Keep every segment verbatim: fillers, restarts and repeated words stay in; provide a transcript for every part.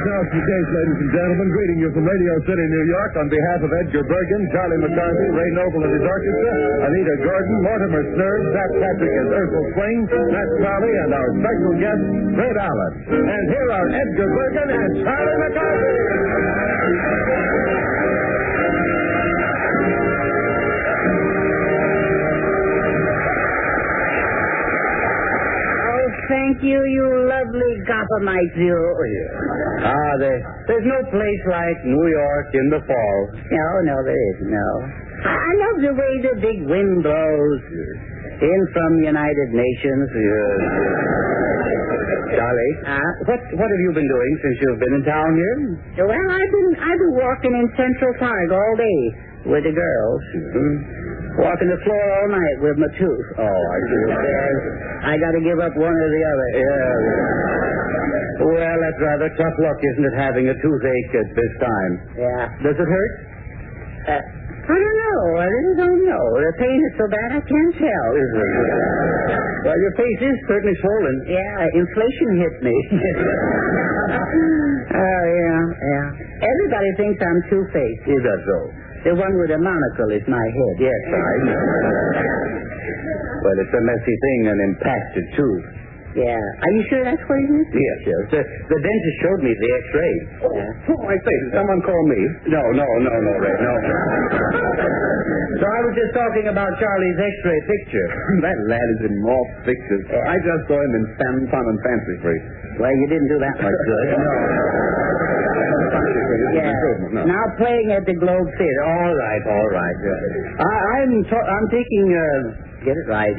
Kowski Case, ladies and gentlemen, greeting you from Radio City, New York, on behalf of Edgar Bergen, Charlie McCarthy, Ray Noble and his orchestra, Anita Gordon, Mortimer Snurd, Pat Patrick and Ursel Swing, Matt Crowley, and our special guest, Fred Allen. And here are Edgar Bergen and Charlie McCarthy. Thank you, you lovely Gothamites, you. Ah, there, there's no place like New York in the fall. No, no, there isn't, no. I love the way the big wind blows. In from the United Nations. Yes. Charlie, uh, what what have you been doing since you've been in town here? Well, I've been I've been walking in Central Park all day with the girls. Mm-hmm. Walking the floor all night with my tooth. Oh, I see. Yes, I got to give up one or the other. Yeah. Well, that's rather tough luck, isn't it, having a toothache at this time? Yeah. Does it hurt? Uh, I don't know. I really don't know. The pain is so bad I can't tell. Is it? Well, your face is certainly swollen. Yeah, inflation hit me. Oh, yeah, yeah. Everybody thinks I'm two-faced. Is that so? The one with a monocle is my head. Yes, I know. Well, it's a messy thing, an impacted tooth. Yeah. Are you sure that's what it is? Yes, yes. The, the dentist showed me the x-ray. Yeah. Oh, my face. Someone call me. No, no, no, no, Ray, no. So I was just talking about Charlie's x-ray picture. That lad is in more pictures. Yeah. I just saw him in San Fun and Fancy Free. Well, you didn't do that much good. No. Yeah. No. Now playing at the Globe Theater. All right, all right. I, I'm ta- I'm taking, uh, Get it right.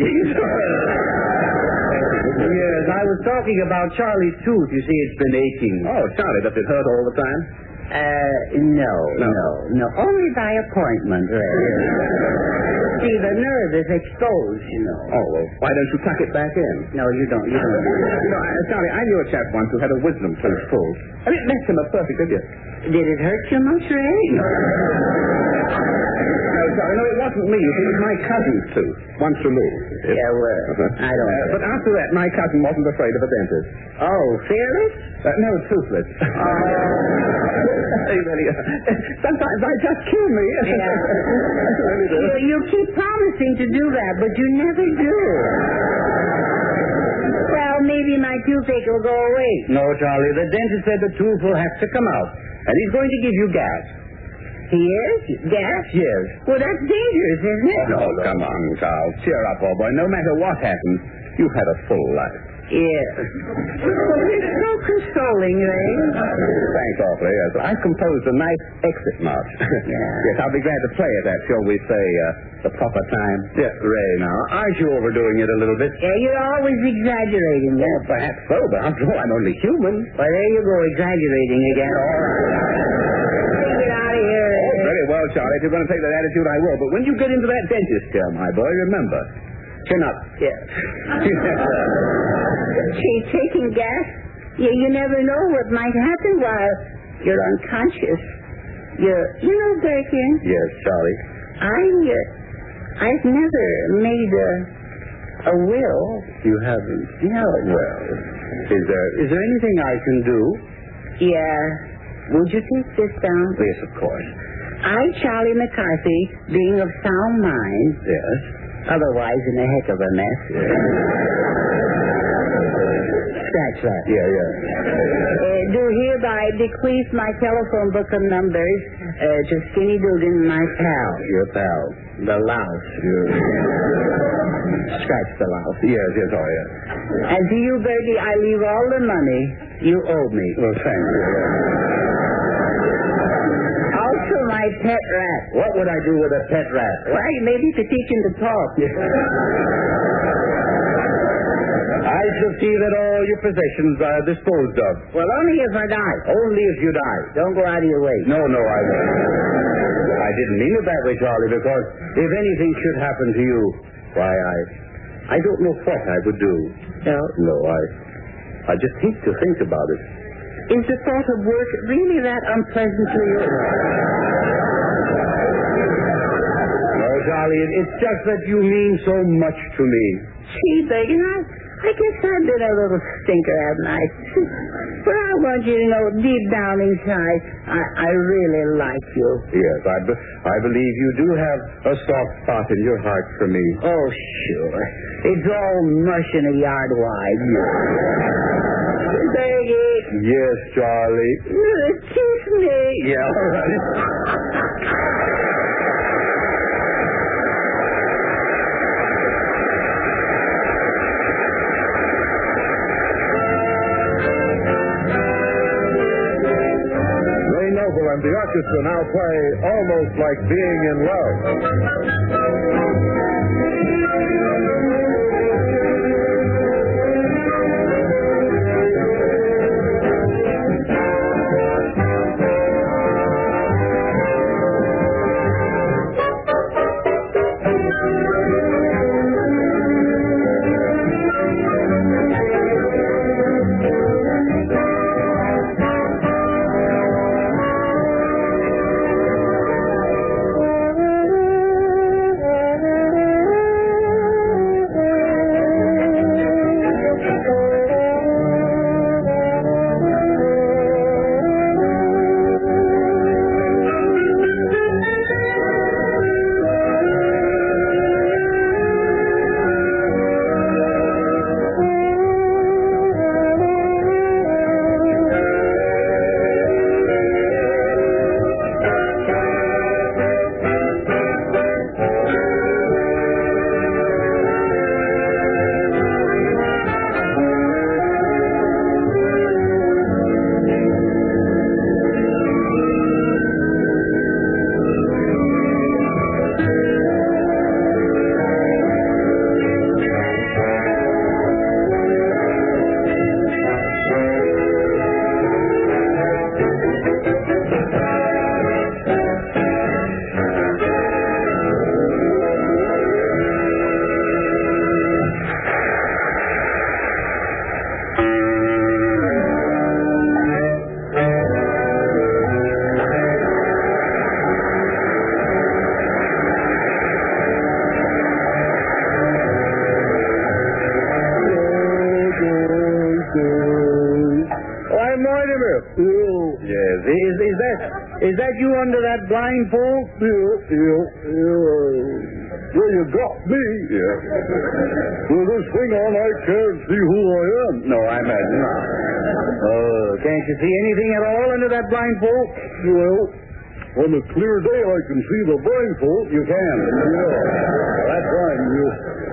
yes, I was talking about Charlie's tooth. You see, it's been aching. Oh, Charlie, does it hurt all the time? Uh, no, No. no, no. Only by appointment, really. See, the nerve is exposed, you know. Oh, well, why don't you tuck it back in? No, you don't. You don't. You know, uh, Charlie, I knew a chap once who had a wisdom tooth pulled. And it left him a perfect idiot. Did it hurt you much, Ray? No, Charlie, no, it wasn't me. It was my cousin's tooth, once removed. Yeah, well, Uh-huh. I don't Uh, know. but after that, my cousin wasn't afraid of a dentist. Oh, fearless? Uh, no, toothless. Oh. Hey, really, uh, sometimes I just kill me. Yeah. I really do. You, you keep promising to do that, but you never do. Well, maybe my toothache will go away. No, Charlie, the dentist said the tooth will have to come out. And he's going to give you gas. He is? Gas? Yes. Well, that's dangerous, isn't it? Oh, come on, Charles. Cheer up, old boy. No matter what happens, you've had a full life. Yes. Well, it's so consoling, Ray. Thanks awfully, yes. I've composed a nice exit march. Yeah. Yes, I'll be glad to play it at, shall we say, uh, the proper time. Yes, Ray, now, aren't you overdoing it a little bit? Yeah, you're always exaggerating. Well, perhaps so, but after all, I'm only human. Well, there you go, exaggerating again. Get out of here. Oh, very well, Charlie. If you're going to take that attitude, I will. But when you get into that dentist chair, my boy, remember, chin up. Yes. She's taking gas. You, you never know what might happen while you're unconscious. You're, you know, Bergen, Yes, Charlie. I, uh, I've never made a, a will. You haven't? No. Well, is there is there anything I can do? Yeah. Would you take this down? Yes, of course. I, Charlie McCarthy, being of sound mind, Yes. otherwise in a heck of a mess. Yes. Scratch that. Yeah, yeah. Uh, do hereby bequeath my telephone book of numbers uh, to Skinny Dugan, my pal. Your pal. The louse. Your... Scratch the louse. Yes, yes, oh, yes. And to you, Bertie, I leave all the money you owe me. Well, thank you. Also, my pet rat. What would I do with a pet rat? Why, maybe to teach him to talk. I shall see that all your possessions are disposed of. Well, only if I die. Only if you die. Don't go out of your way. No, no, I won't. I didn't mean it that way, Charlie, because if anything should happen to you, why, I I don't know what I would do. No. No, I I just hate to think about it. Is the thought of work really that unpleasant to you? No, Charlie, it, it's just that you mean so much to me. Gee, Bergen, I, I I guess I've been a little stinker, haven't I? But I want you to know, deep down inside, I, I really like you. Yes, I, be- I believe you do have a soft spot in your heart for me. Oh, sure. It's all mush in a yard wide. Bergie. Yes, Charlie. Uh, kiss me. Yeah, all right. And the orchestra now play Almost Like Being in Yes. Is, is that is that you under that blindfold? Yeah, yeah, yeah. Well, you got me. Yeah. With this thing on, I can't see who I am. No, I imagine not. Oh, can't you see anything at all under that blindfold? Well, on a clear day, I can see the blindfold. You can. Yeah. That's right. You...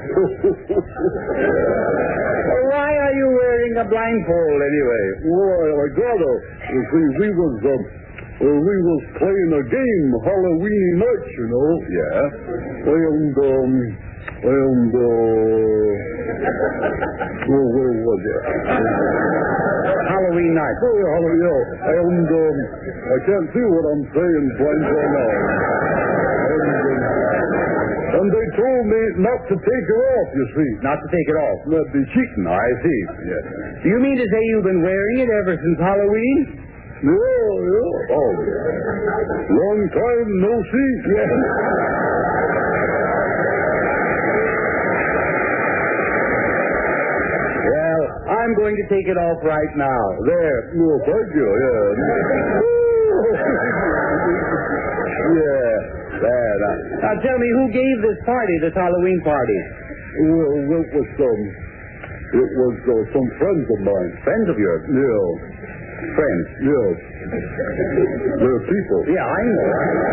Well, why are you wearing a blindfold anyway? Well, I gotta. You see, we was um, uh, we was playing a game Halloween night, you know. Yeah. And um, and uh, well, where was it? Halloween night. Oh, yeah, Halloween. Yeah. And um, I can't see what I'm saying blindfold now. And, um, And they told me not to take it off, you see. Not to take it off? That'd be cheating. I see. Yes. Do you mean to say you've been wearing it ever since Halloween? Yeah, yeah. Oh, long time no see. Yeah. Well, I'm going to take it off right now. There. No, thank you, yeah. Yeah. There. Now, now tell me, who gave this party, this Halloween party? Well, it was, um, it was uh, some friends of mine. Friends of yours? Yeah. Friends? Yes. They're people. Yeah, I know.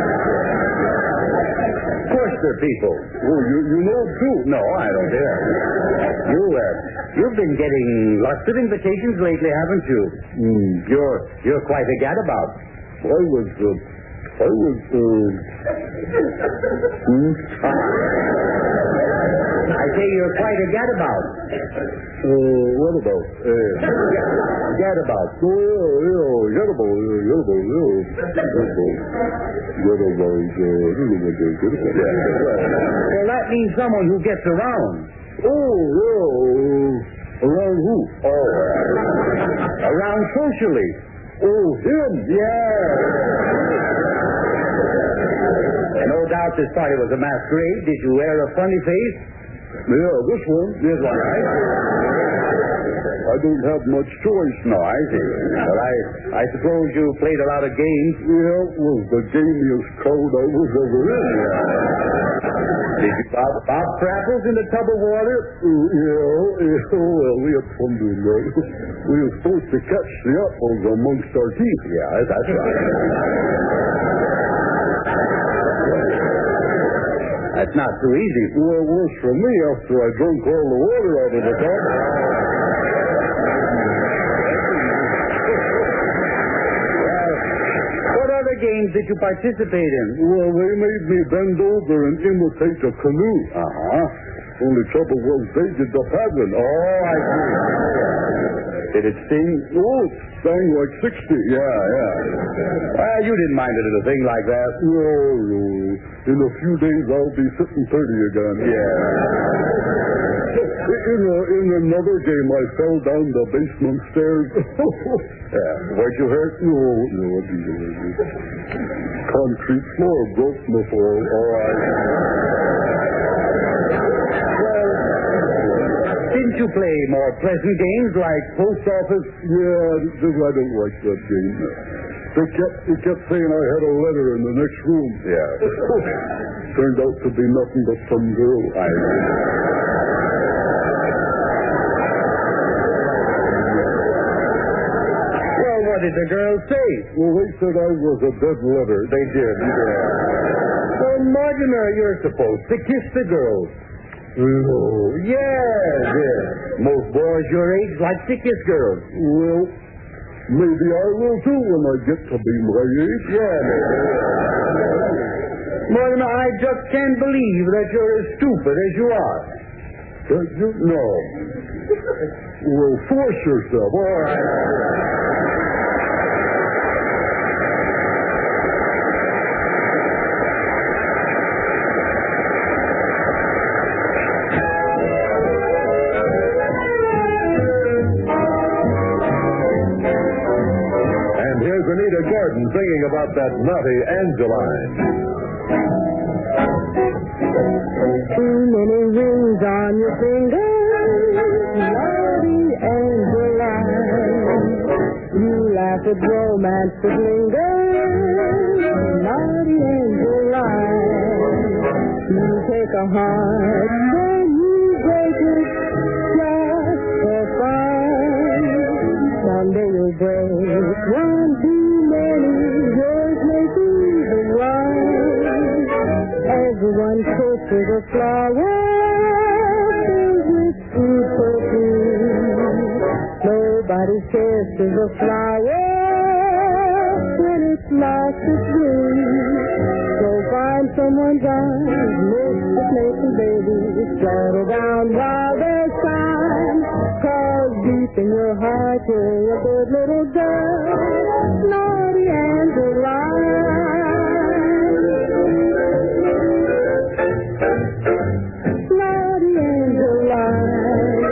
Of course they're people. Oh, you, you know too? No, I don't dare. You, uh, you've been getting lots of invitations lately, haven't you? Mm. You're, you're quite a gadabout. I was, uh, I was, uh... hmm? I say you're quite a gadabout. Uh, what about? Uh, Gadabout. oh, yeah, yeah, gadabout, yeah, gadabout, yeah. Gadabout. Gadabout, uh, gadabout. Yeah. Well, that means someone who gets around. Oh, yeah, uh, around who? Oh, uh, around socially. Oh, him? Yeah. No doubt this party was a masquerade. Did you wear a funny face? Yeah, this one. This one, right? I don't have much choice. No, I see. But I, I suppose you played a lot of games. Yeah, well, the gamiest crowd I was ever in. Did you bob, bob for apples in the tub of water? Uh, yeah, yeah, well, we had fun doing that. We were supposed to catch the apples amongst our teeth. Yeah, that's right. That's not too easy. Well, worse for me after I drank all the water out of the tub. Games that you participate in? Well, they made me bend over and imitate a canoe. Uh-huh. Only trouble was they did the paddling. Oh, I see. Did it sting? Oh, it sang like sixty. Yeah, yeah. Well, you didn't mind it at a thing like that. No, no. In a few days, I'll be sitting thirty again. Yeah. In, a, in another game, I fell down the basement stairs. Yeah. Weren't you hurt? No, no, I didn't. Concrete floor broke my fall. All right. Well, didn't you play more pleasant games like post office? Yeah, I don't like that game. They kept, they kept saying I had a letter in the next room. Yeah. Turned out to be nothing but some girl. I What did the girls say? Well, they said I was a dead letter. They did, yeah. Well, Mortimer, you're supposed to kiss the girls. Oh, yes, yes. Most boys your age like to kiss girls. Well, maybe I will too when I get to be my age. Yeah, maybe. Mortimer, I just can't believe that you're as stupid as you are. Can you? No. Well, force yourself. All right. Anita Gordon singing about that naughty Angeline. Too many rings on your finger, naughty Angeline. You laugh at romance that lingers, naughty Angeline. You take a heart and you break it just for fun. Someday you'll break one too many, yours may be the one. Everyone kisses a flower filled with sweet perfume. Nobody kisses a flower when it's lost its bloom. So find someone's arms, miss the playful baby, settle down while there's time. Cause deep in your heart you're a good little girl, naughty Angeline. Naughty Angeline.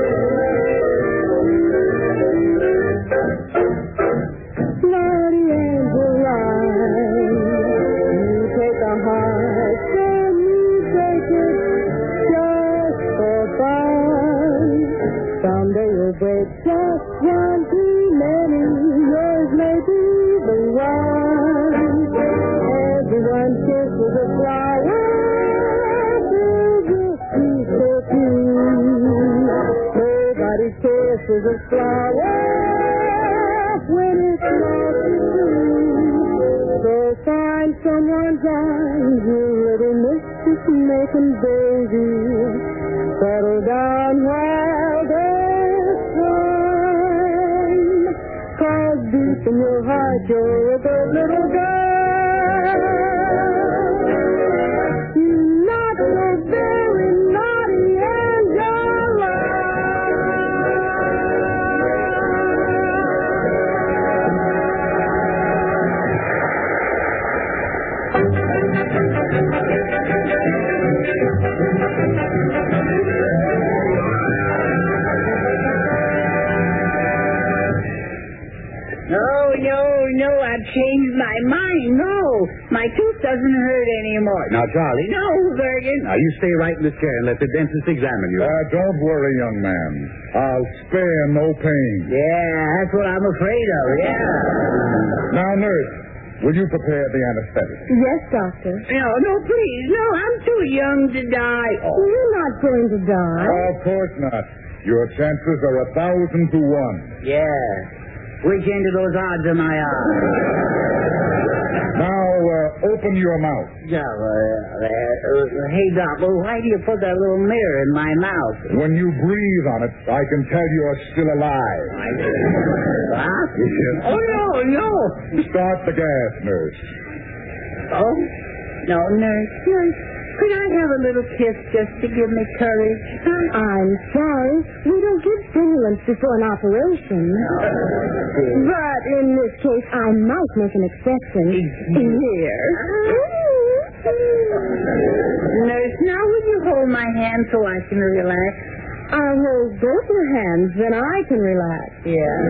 Naughty Angeline. You take a heart and you take it just for fun. Someday you'll break just one too many, yours may be the one. Everyone kisses a flower filled with sweet perfume. Nobody kisses a flower when it's lost its bloom. So find someone's arms, you little mischief-making baby. Settle down while there's time. Cause deep in your heart you're a good little girl. You're not so very naughty Angeline. No, no, no, I've changed my mind. No, my tooth doesn't hurt anymore. Now, Charlie. No, Bergen. Now, you stay right in this chair and let the dentist examine you. Uh, don't worry, young man. I'll spare no pain. Yeah, that's what I'm afraid of, yeah. Now, nurse, will you prepare the anesthetic? Yes, Doctor. No, no, please. No, I'm too young to die. Oh, You're not going to die. Of course not. Your chances are a thousand to one. yeah. Which end of those odds am I on? Now, uh, open your mouth. Yeah, uh, uh, uh, hey, Doc, well, why do you put that little mirror in my mouth? When you breathe on it, I can tell you're still alive. Huh? Oh, no, no. Start the gas, nurse. Oh, no, nurse, nurse. Could I have a little kiss just to give me courage? I'm sorry. We don't give stimulants before an operation. But in this case, I might make an exception. Here. Nurse, now will you hold my hand so I can relax? I'll hold both your hands, then I can relax. Yeah.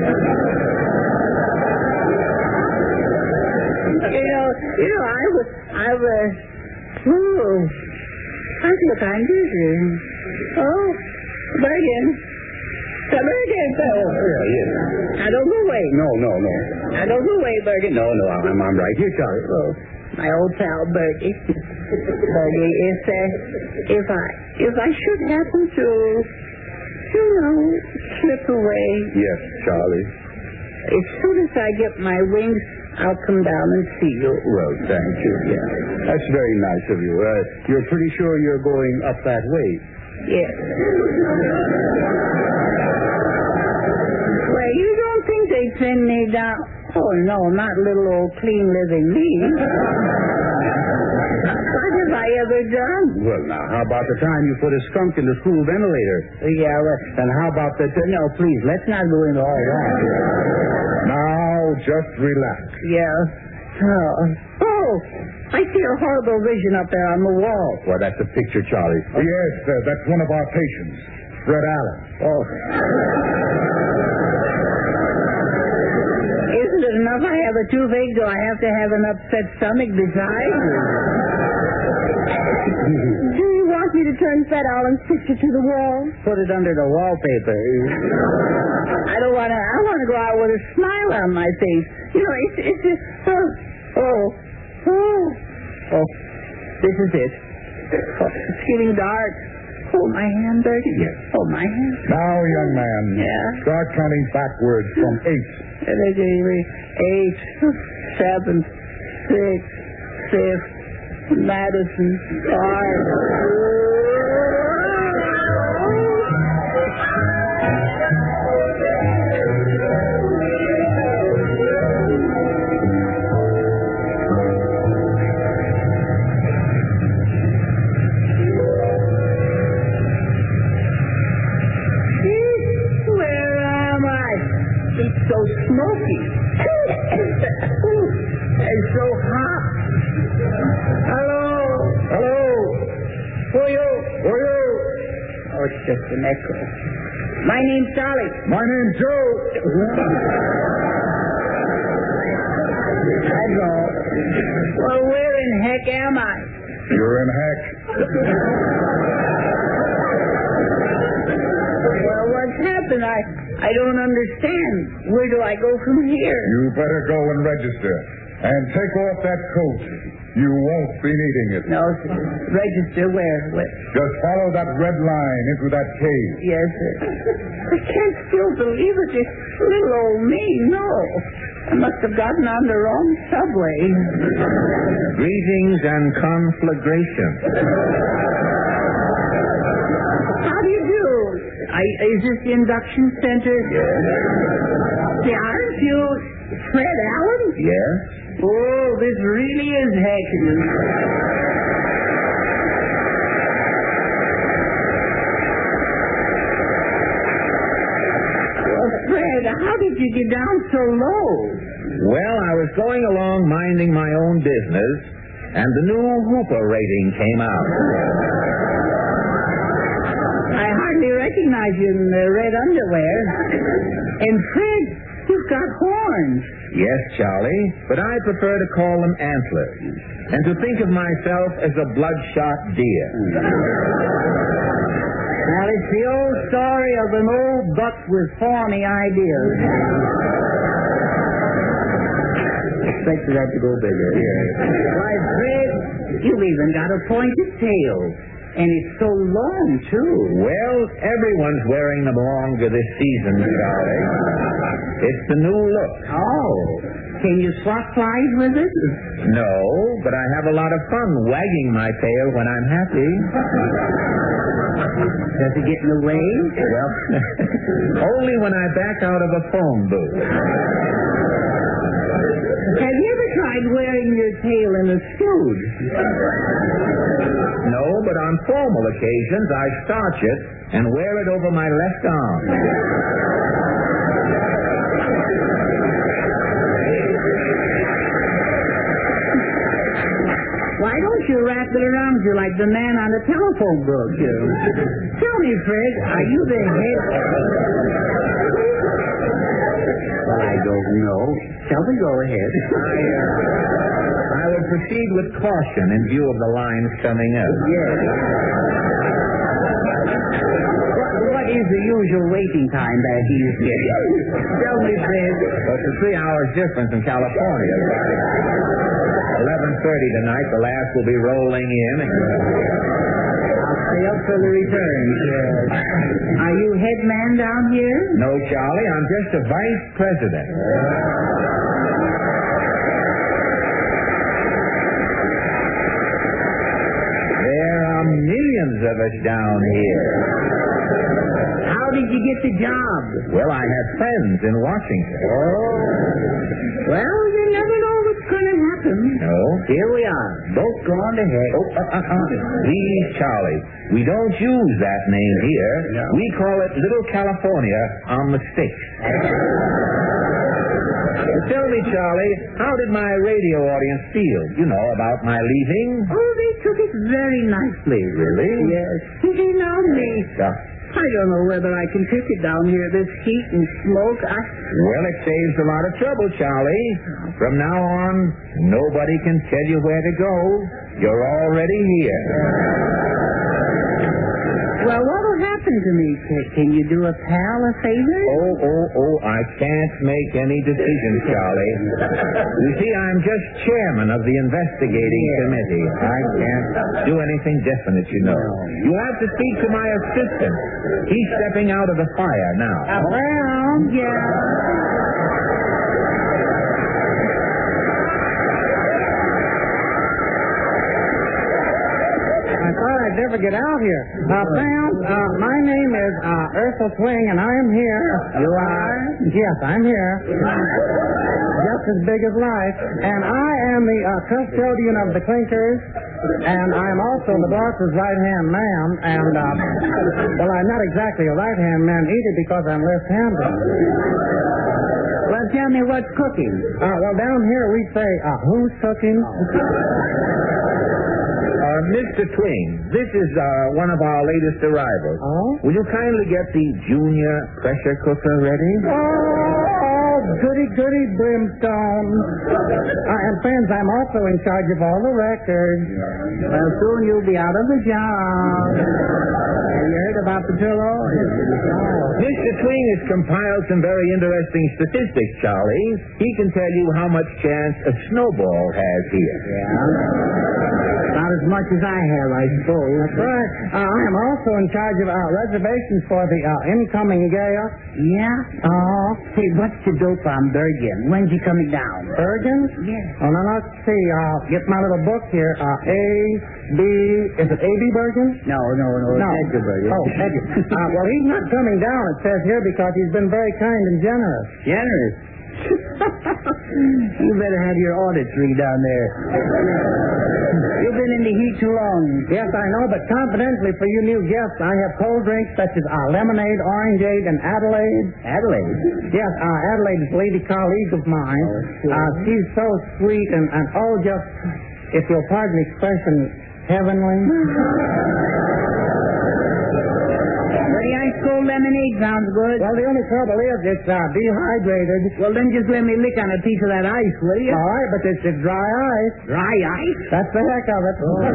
you know, you know, I was, I was, oh, I feel kind of dizzy. Oh, Bergen. Bergen, oh. Yeah, yeah. Now, don't go away. No, no, no. Now, don't go away, Bergen. No, no, I'm, I'm right here, Charlie. Oh, my old pal, Bertie. Bertie, if, uh, if I, if I should happen to, you know, slip away, Yes, Charlie. as soon as I get my wings, I'll come down and see you. Well, thank you. Yeah. That's very nice of you. Uh, you're pretty sure you're going up that way. Yes. Well, you don't think they'd send me down? Oh, no, not little old clean living me. What have I ever done? Well, now, how about the time you put a skunk in the school ventilator? Yeah, well, And how about the... no, please, let's not go into all that. Now, just relax. Yeah. Oh. Oh, I see a horrible vision up there on the wall. Well, that's a picture, Charlie. Yes, uh, that's one of our patients, Fred Allen. Oh. Isn't it enough I have a toothache? Do I have to have an upset stomach besides? Do you want me to turn Fred Allen's picture to the wall? Put it under the wallpaper. I don't want to. I want to go out with a smile on my face. You know, it's it's just oh oh oh oh. This is it. Oh, it's getting dark. Hold my hand, Bertie. Yes. Hold my hand. Now, young man, Yeah. start counting backwards from eight. Eight, seven, six, fifth, Madison, five. Where am I? It's so smoky. It's so hot. Hello? Hello? Who are you? Who are you? Oh, it's just an echo. My name's Charlie. My name's Joe. That's all. Well, where in heck am I? You're in heck. Well, what's happened? I, I don't understand. Where do I go from here? You better go and register. And take off that coat. You won't be needing it. No, sir. Register where? Where? Just follow that red line into that cave. Yes, sir. I can't still believe it. It's little old me. No. I must have gotten on the wrong subway. Greetings and conflagration. How do you do? I, is this the induction center? Yes. See, aren't you Fred Allen? Yes? Oh, this really is heckin'. Well, Fred, how did you get down so low? Well, I was going along minding my own business, and the new Hooper rating came out. I hardly recognize you in the red underwear. And Fred, you've got horns. Yes, Charlie, but I prefer to call them antlers, and to think of myself as a bloodshot deer. Well, it's the old story of an old buck with fawny ideas. Expected that to go bigger. Yes. Why, Fred, you've even got a pointed tail. And it's so long, too. Well, everyone's wearing them longer this season, Charlie. It's the new look. Oh. Can you swap flies with it? No, but I have a lot of fun wagging my tail when I'm happy. Does it get in the way? Well, only when I back out of a phone booth. Have you ever tried wearing your tail in a suit? No, but on formal occasions, I starch it and wear it over my left arm. Why don't you wrap it around you like the man on the telephone book? Tell me, Fred, are you the head? Well, I don't know. Tell me, go ahead. I, uh, I will proceed with caution in view of the lines coming up. Yes. What, what is the usual waiting time back east? Tell me, Fred. Well, it's a three hours difference in California. eleven thirty tonight, the last will be rolling in. I'll stay up for the return. Yes. Are you head man down here? No, Charlie, I'm just a vice president. There are millions of us down here. How did you get the job? Well, I have friends in Washington. Oh. Well, you never know what's going to happen. No? Here we are, both gone to heck. Oh, uh, uh, uh. Please, Charlie, we don't use that name here. No. We call it Little California on the Sticks. Tell me, Charlie, how did my radio audience feel, you know, about my leaving? Oh, they took it very nicely. Really? Yes. They loved me. Yeah. I don't know whether I can take it down here, this heat and smoke. I... Well, it saves a lot of trouble, Charlie. From now on, nobody can tell you where to go. You're already here. Well, what'll happen to me? Can you do a pal a favor? Oh, oh, oh, I can't make any decisions, Charlie. You see, I'm just chairman of the investigating committee. I can't do anything definite, you know. You have to speak to my assistant. He's stepping out of the fire now. Uh, well, yeah. I thought I'd never get out here. Uh, Sam, uh, my name is uh, Ursula Swing, and I'm here. You are? Yes, I'm here. Just as big as life. And I am the uh, custodian of the clinkers, and I'm also the boss's right-hand man. And, uh, well, I'm not exactly a right-hand man either because I'm left-handed. Well, tell me what's cooking. Uh, well, down here we say, uh, who's cooking? Uh, Mister Twing, this is uh, one of our latest arrivals. Oh? Will you kindly get the junior pressure cooker ready? Oh, goody, goody, brimstone. Uh, and friends, I'm also in charge of all the records. Well, soon you'll be out of the job. Have you heard about the pillow? Mister Twing has compiled some very interesting statistics, Charlie. He can tell you how much chance a snowball has here. Yeah. Not as much as I have, I suppose. That's right. Uh, I am also in charge of uh, reservations for the uh, incoming gala. Yeah? Oh. Hey, what's the dope on Bergen? When's he coming down? Bergen? Yes. Oh, now let's see. Uh, get my little book here. Uh, A, B, is it A B Bergen? No, no, no. No. It's Edgar Bergen. Oh, Edgar. uh, well, he's not coming down, it says here, because he's been very kind and generous. Generous. You better have your audits read down there. You've been in the heat too long. Yes, I know, but confidentially for you new guests, I have cold drinks such as uh, lemonade, orangeade, and Adelaide. Adelaide? Yes, uh, Adelaide is a lady colleague of mine. Oh, sure. uh, she's so sweet and, and oh, just, if you'll pardon the expression, heavenly. May I cold lemonade sounds good. Well, the only trouble is it's uh, dehydrated. Well, then just let me lick on a piece of that ice, will you? All right, but it's, it's dry ice. Dry ice? That's the heck of it.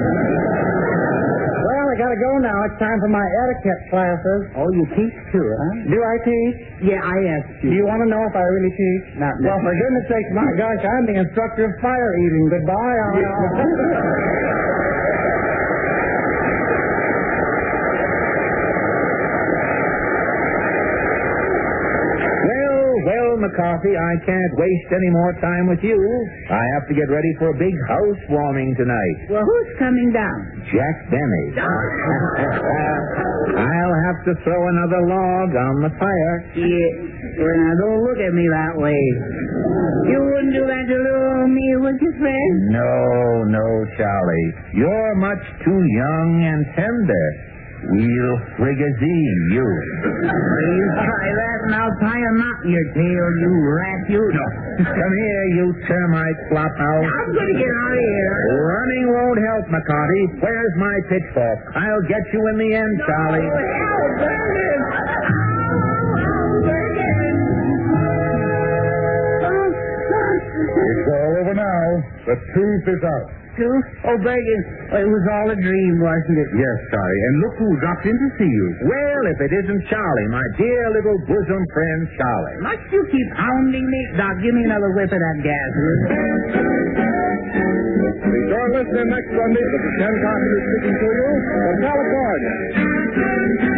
Well, I gotta go now. It's time for my etiquette classes. Oh, you teach too, huh? Do I teach? Yeah, I asked Do you. you want to know if I really teach? Not Well, for goodness sakes, my gosh, I'm the instructor of fire eating. Goodbye. Well, McCarthy, I can't waste any more time with you. I have to get ready for a big housewarming tonight. Well, who's coming down? Jack Benny. I'll have to throw another log on the fire. Yeah. Well, now, don't look at me that way. You wouldn't do that to little me with your friend? No, no, Charlie. You're much too young and tender. We'll frigazine you. You try that and I'll tie a knot in your tail, you rat, you. No. Come here, you termite flophouse. I'm going to get out of here. Running won't help, McCarty. Where's my pitchfork? I'll get you in the end, Charlie. Oh, hell, Bergen. It's all over now. The tooth is out. Tooth? Oh, Bergen, it was all a dream, wasn't it? Yes, Charlie. And look who dropped in to see you. Well, if it isn't Charlie, my dear little bosom friend, Charlie. Must you keep hounding me? Doc, give me another whiff of that gas. Be sure to listen next Sunday to the Ken Carpenter speaking to you from California.